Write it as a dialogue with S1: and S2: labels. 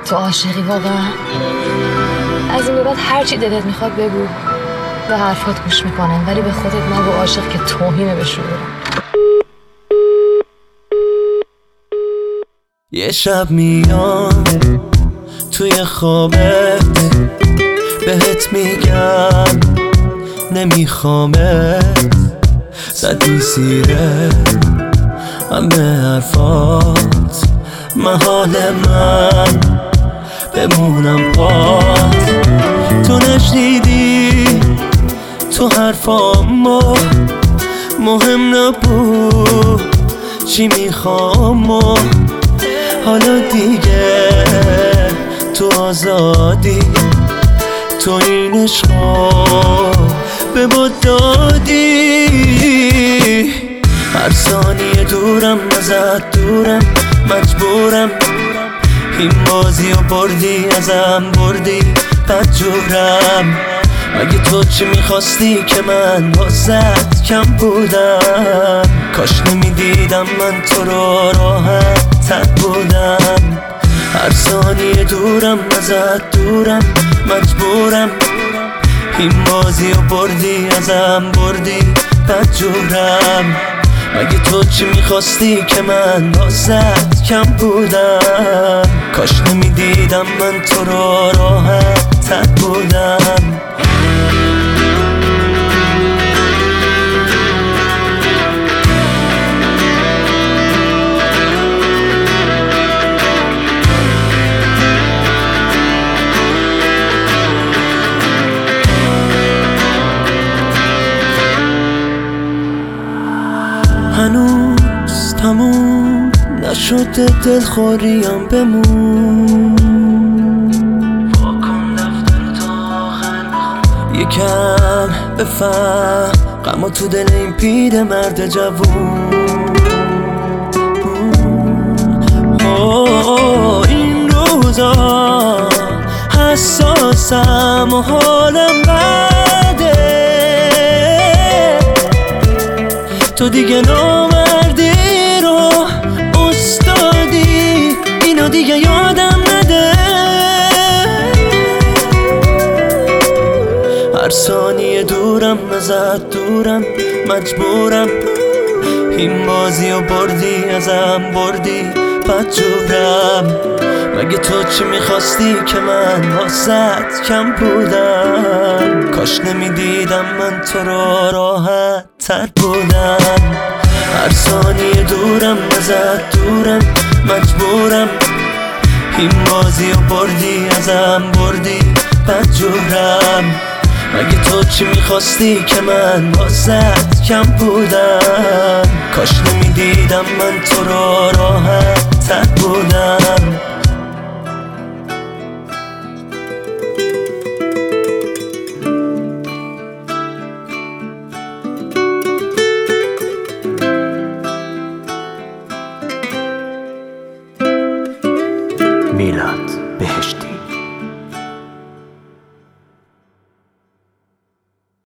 S1: تو عاشقی واقعا؟ از این به بعد هر چی دلت میخواد بگو، به حرفات گوش میکنم، ولی به خودت نگو عاشق که توهینه به شعور.
S2: یه شب میام توی خوابت بهت میگم نمیخوامت، زدی زیره همه حرفات، محال من بمونم پات. تو نشنیدی تو حرفامو، مهم نبود چی میخوام و حالا دیگه تو آزادی، تو این عشقا به با دادی. هر ثانیه دورم ازت دورم، مجبورم این بازی رو بردی ازم، بردی بدجورم. مگه تو چی میخواستی که من واسط کم بودم؟ کاش نمیدیدم من تو رو راحت تر بودم. هر ثانیه دورم ازت دورم، مجبورم این بازی رو بردی ازم، بردی بدجورم. مگه تو چی میخواستی که من واسط کم بودم؟ کاش نمیدیدم من تو رو راحت تر بودم. هنوز تموم نشده دلخوریم بمون، واکن دفتر تا آخر بخون. یکم بفهم غما تو دل این پیر مرد جوون. این روزا حساسم و حالم بده، تو دیگه نامردی رو استادی، اینو دیگه یادم نده. هر ثانیه دورم ازت دورم، مجبورم این بازی رو بردی ازم، بردی بدجورم. مگه تو چی میخواستی که من واسط کم بودم؟ کاش نمیدیدم من تو رو راحت تر بودم. هر ثانیه دورم ازت دورم، مجبورم این بازی رو بردی ازم، بردی بدجورم. مگه تو چی میخواستی که من واسط کم بودم؟ کاش نمیدیدم من تو رو راحت تر بودم.